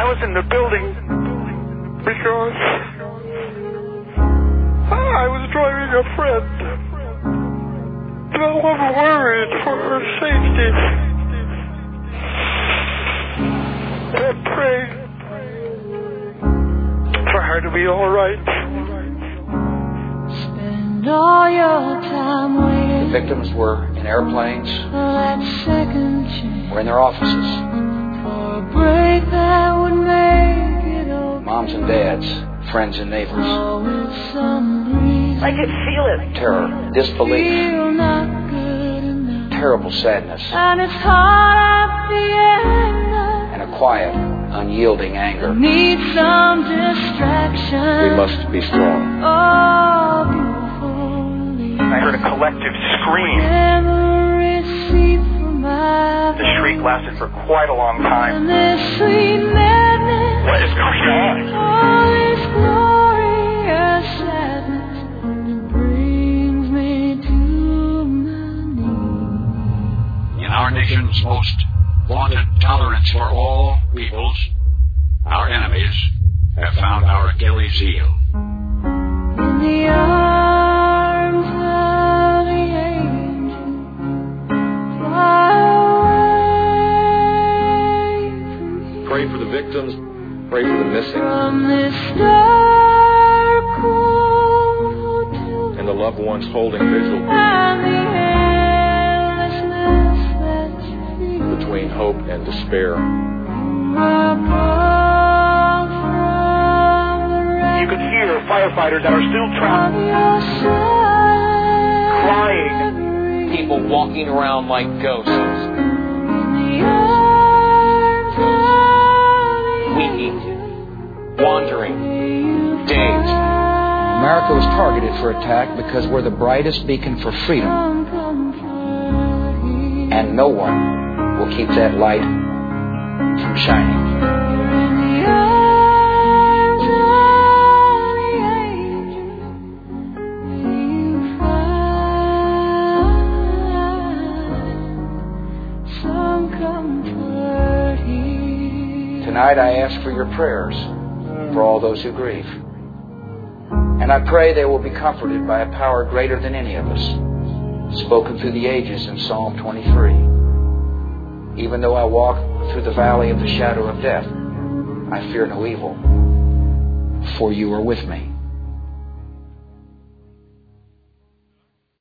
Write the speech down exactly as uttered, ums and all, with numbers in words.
was in the building because I was driving a friend. Now I'm worried for her safety. I pray for her to be all right. Spend all your time waiting. The victims were in airplanes, or in their offices. For a break that would make it okay. Moms and dads, friends and neighbors. I could feel it. Terror, disbelief, Feel not good enough. terrible sadness, And it's hard at the end. and a quiet, unyielding anger. Need some distraction. We must be strong. Oh, beautiful. I heard a collective scream. Never receive from my The shriek lasted for quite a long time. and this sweet madness. What is going on? All this glorious sadness that brings me to my knees. In our nation's most vaunted tolerance for all peoples, our enemies have found our Achilles heel. In the arms of the angel, fly away from me. Pray for the victims. Pray for the missing. From this dark cold hotel And the loved ones holding vigil and the endlessness that you feel between hope and despair. apart from the You could hear firefighters that are still on trapped your side. crying. People walking around like ghosts, In the arms of weeping, wandering, dazed. America was targeted for attack because we're the brightest beacon for freedom, and no one will keep that light from shining. Tonight I ask for your prayers for all those who grieve. And I pray they will be comforted by a power greater than any of us, spoken through the ages in Psalm twenty-three. Even though I walk through the valley of the shadow of death, I fear no evil, for you are with me.